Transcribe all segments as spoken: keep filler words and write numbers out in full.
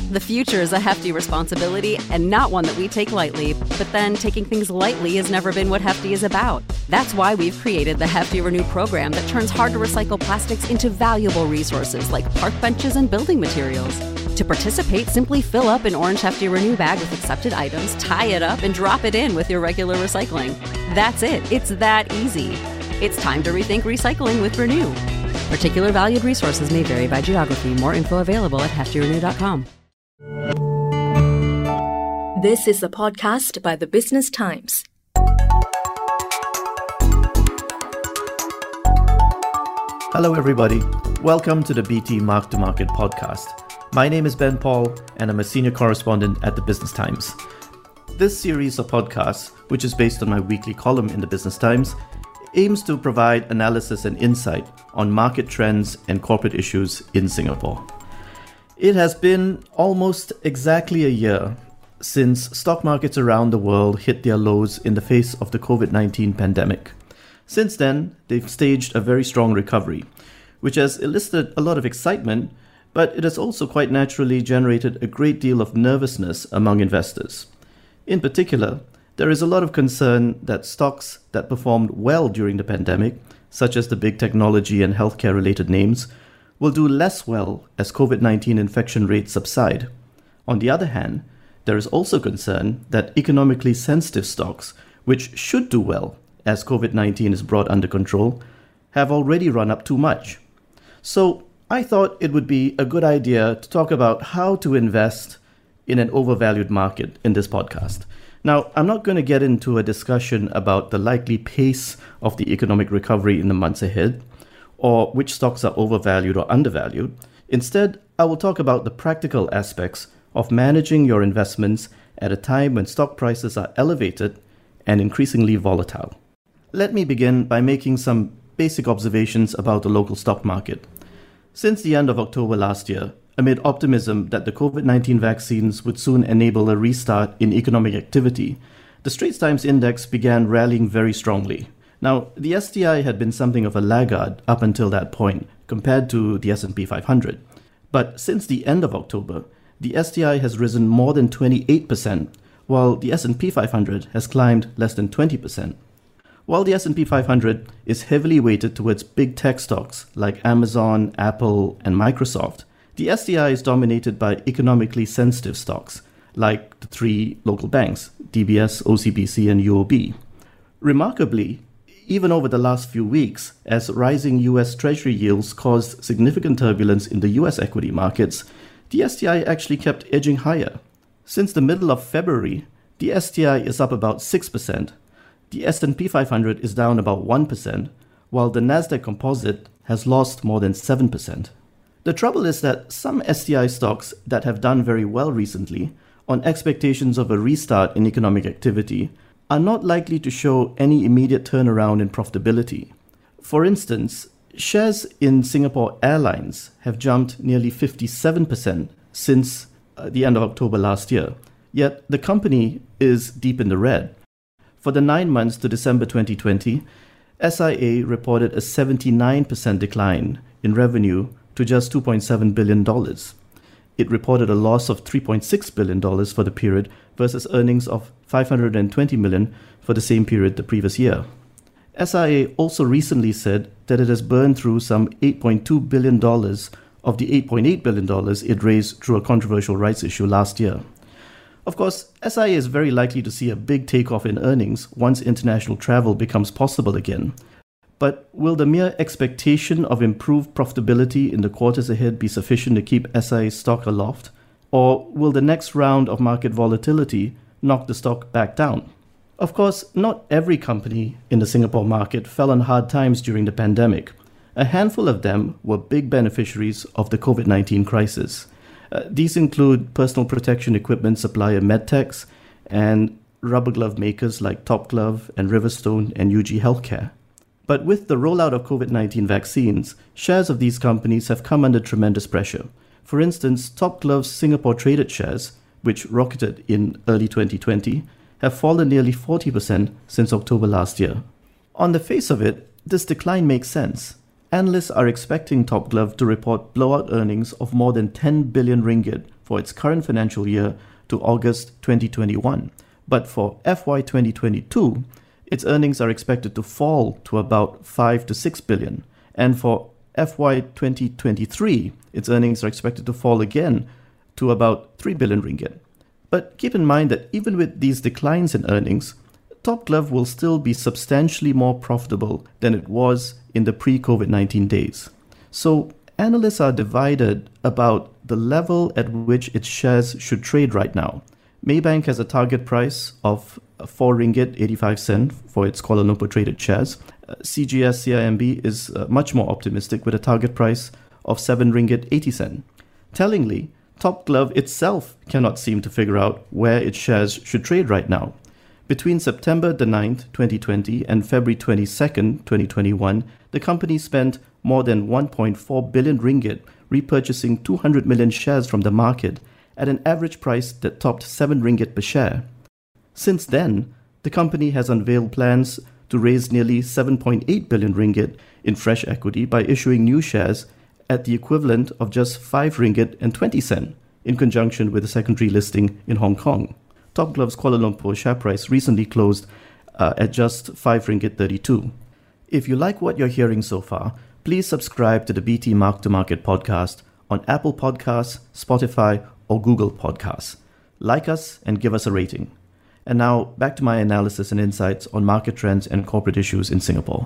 The future is a hefty responsibility and not one that we take lightly, but then taking things lightly has never been what Hefty is about. That's why we've created the Hefty Renew program that turns hard-to-recycle plastics into valuable resources like park benches and building materials. To participate, simply fill up an orange Hefty Renew bag with accepted items, tie it up, and drop it in with your regular recycling. That's it. It's that easy. It's time to rethink recycling with Renew. Particular valued resources may vary by geography. More info available at hefty renew dot com. This is a podcast by the Business Times. Hello everybody, welcome to the B T Mark to Market podcast. My name is Ben Paul and I'm a senior correspondent at the Business Times. This series of podcasts, which is based on my weekly column in the Business Times, aims to provide analysis and insight on market trends and corporate issues in Singapore. It has been almost exactly a year since stock markets around the world hit their lows in the face of the covid nineteen pandemic. Since then, they've staged a very strong recovery, which has elicited a lot of excitement, but it has also quite naturally generated a great deal of nervousness among investors. In particular, there is a lot of concern that stocks that performed well during the pandemic, such as the big technology and healthcare-related names, will do less well as covid nineteen infection rates subside. On the other hand, there is also concern that economically sensitive stocks, which should do well as covid nineteen is brought under control, have already run up too much. So I thought it would be a good idea to talk about how to invest in an overvalued market in this podcast. Now, I'm not going to get into a discussion about the likely pace of the economic recovery in the months ahead, or which stocks are overvalued or undervalued. Instead, I will talk about the practical aspects of managing your investments at a time when stock prices are elevated and increasingly volatile. Let me begin by making some basic observations about the local stock market. Since the end of October last year, amid optimism that the covid nineteen vaccines would soon enable a restart in economic activity, the Straits Times Index began rallying very strongly. Now, the S T I had been something of a laggard up until that point, compared to the S and P five hundred. But since the end of October, the S T I has risen more than twenty-eight percent, while the S and P five hundred has climbed less than twenty percent. While the S and P five hundred is heavily weighted towards big tech stocks like Amazon, Apple, and Microsoft, the S T I is dominated by economically sensitive stocks like the three local banks, D B S, O C B C, and U O B. Remarkably, even over the last few weeks, as rising U S Treasury yields caused significant turbulence in the U S equity markets, the S T I actually kept edging higher. Since the middle of February, the S T I is up about six percent. The S and P five hundred is down about one percent, while the Nasdaq Composite has lost more than seven percent. The trouble is that some S T I stocks that have done very well recently, on expectations of a restart in economic activity, are not likely to show any immediate turnaround in profitability. For instance, shares in Singapore Airlines have jumped nearly fifty-seven percent since uh, the end of October last year, yet the company is deep in the red. For the nine months to December twenty twenty, S I A reported a seventy-nine percent decline in revenue to just two point seven billion dollars. It reported a loss of three point six billion dollars for the period versus earnings of five hundred twenty million dollars for the same period the previous year. S I A also recently said that it has burned through some eight point two billion dollars of the eight point eight billion dollars it raised through a controversial rights issue last year. Of course, S I A is very likely to see a big takeoff in earnings once international travel becomes possible again. But will the mere expectation of improved profitability in the quarters ahead be sufficient to keep S I A's stock aloft? Or will the next round of market volatility knock the stock back down? Of course, not every company in the Singapore market fell on hard times during the pandemic. A handful of them were big beneficiaries of the covid nineteen crisis. Uh, these include personal protection equipment supplier Medtex and rubber glove makers like Top Glove and Riverstone and U G Healthcare. But with the rollout of covid nineteen vaccines, shares of these companies have come under tremendous pressure. For instance, Top Glove's Singapore traded shares, which rocketed in early twenty twenty, have fallen nearly forty percent since October last year. On the face of it, this decline makes sense. Analysts are expecting Top Glove to report blowout earnings of more than ten billion ringgit for its current financial year to August twenty twenty-one. But for F Y twenty twenty-two, its earnings are expected to fall to about five to six billion. And for F Y twenty twenty-three, its earnings are expected to fall again to about three billion ringgit. But keep in mind that even with these declines in earnings, Top Glove will still be substantially more profitable than it was in the pre-COVID nineteen days. So analysts are divided about the level at which its shares should trade right now. Maybank has a target price of four ringgit eighty-five cent for its Kuala Lumpur traded shares. Uh, C G S C I M B is uh, much more optimistic with a target price of seven ringgit eighty cent. Tellingly, Top Glove itself cannot seem to figure out where its shares should trade right now. Between September the ninth, twenty twenty and February twenty-second, twenty twenty-one, the company spent more than one point four billion ringgit repurchasing two hundred million shares from the market at an average price that topped seven ringgit per share. Since then, the company has unveiled plans to raise nearly seven point eight billion ringgit in fresh equity by issuing new shares at the equivalent of just five ringgit and twenty cent in conjunction with a secondary listing in Hong Kong. Top Glove's Kuala Lumpur share price recently closed uh, at just five ringgit thirty-two. If you like what you're hearing so far, please subscribe to the B T Mark to Market podcast on Apple Podcasts, Spotify, or Google Podcasts. Like us and give us a rating. And now, back to my analysis and insights on market trends and corporate issues in Singapore.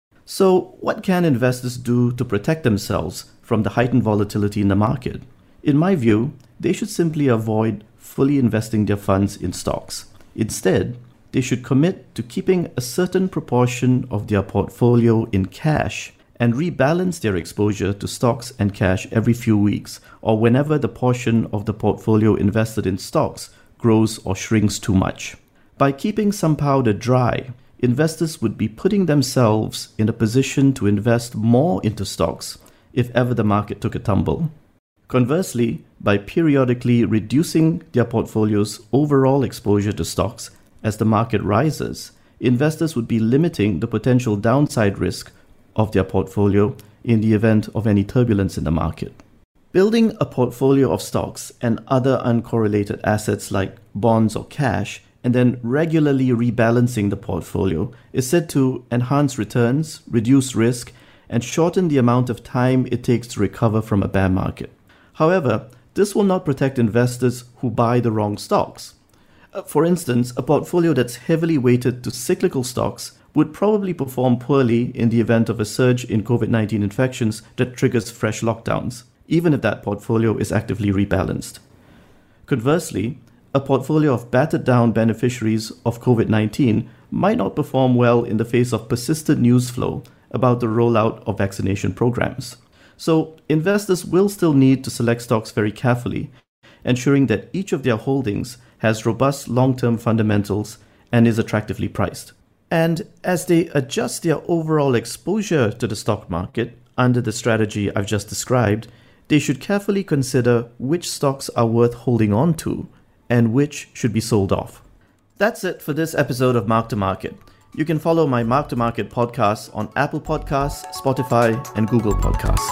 So, what can investors do to protect themselves from the heightened volatility in the market? In my view, they should simply avoid fully investing their funds in stocks. Instead, they should commit to keeping a certain proportion of their portfolio in cash and rebalance their exposure to stocks and cash every few weeks or whenever the portion of the portfolio invested in stocks grows or shrinks too much. By keeping some powder dry, investors would be putting themselves in a position to invest more into stocks if ever the market took a tumble. Conversely, by periodically reducing their portfolio's overall exposure to stocks as the market rises, investors would be limiting the potential downside risk of their portfolio in the event of any turbulence in the market. Building a portfolio of stocks and other uncorrelated assets like bonds or cash, and then regularly rebalancing the portfolio is said to enhance returns, reduce risk, and shorten the amount of time it takes to recover from a bear market. However, this will not protect investors who buy the wrong stocks. For instance, a portfolio that's heavily weighted to cyclical stocks would probably perform poorly in the event of a surge in COVID nineteen infections that triggers fresh lockdowns, even if that portfolio is actively rebalanced. Conversely, a portfolio of battered down beneficiaries of COVID nineteen might not perform well in the face of persistent news flow about the rollout of vaccination programs. So, investors will still need to select stocks very carefully, ensuring that each of their holdings has robust long-term fundamentals and is attractively priced. And as they adjust their overall exposure to the stock market under the strategy I've just described, they should carefully consider which stocks are worth holding on to and which should be sold off. That's it for this episode of Mark to Market. You can follow my Mark to Market podcast on Apple Podcasts, Spotify, and Google Podcasts.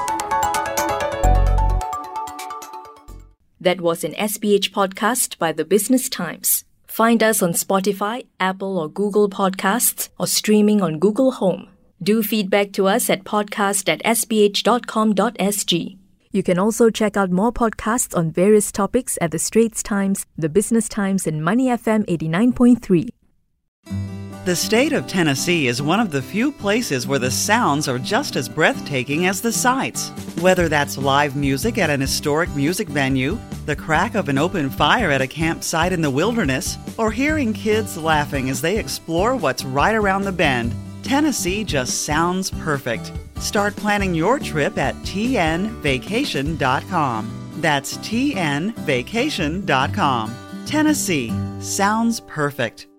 That was an S B H podcast by The Business Times. Find us on Spotify, Apple or Google Podcasts, or streaming on Google Home. Do feedback to us at podcast at s b h dot com dot s g. You can also check out more podcasts on various topics at The Straits Times, The Business Times, and Money F M eighty-nine point three. The state of Tennessee is one of the few places where the sounds are just as breathtaking as the sights. Whether that's live music at an historic music venue, the crack of an open fire at a campsite in the wilderness, or hearing kids laughing as they explore what's right around the bend, Tennessee just sounds perfect. Start planning your trip at t n vacation dot com. That's t n vacation dot com. Tennessee sounds perfect.